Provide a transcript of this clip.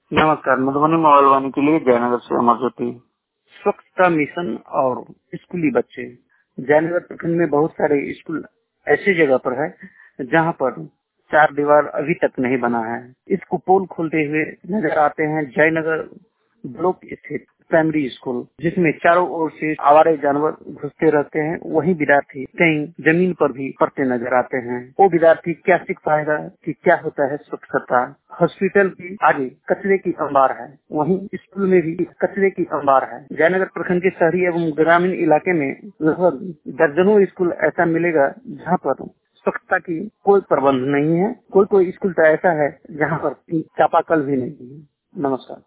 नमस्कार, मधुबनी मोबाइल वाणी के लिए जयनगर से अमर ज्योति। स्वच्छता मिशन और स्कूली बच्चे। जयनगर प्रखंड में बहुत सारे स्कूल ऐसी जगह पर है जहां पर चार दीवार अभी तक नहीं बना है। इसको पोल खोलते हुए नजर आते हैं जयनगर ब्लॉक स्थित प्राइमरी स्कूल, जिसमें चारों ओर से आवारे जानवर घुसते रहते हैं। वही विद्यार्थी कहीं जमीन पर भी पड़ते नजर आते हैं। वो विद्यार्थी क्या सीख पाएगा कि क्या होता है स्वच्छता। हॉस्पिटल की आगे कचरे की अंबार है, वहीं स्कूल में भी कचरे की अंबार है। जयनगर प्रखंड के शहरी एवं ग्रामीण इलाके में लगभग दर्जनों स्कूल ऐसा मिलेगा जहाँ पर स्वच्छता की कोई प्रबंध नहीं है। कोई स्कूल तो ऐसा है जहाँ पर चापाकल भी नहीं है। नमस्कार।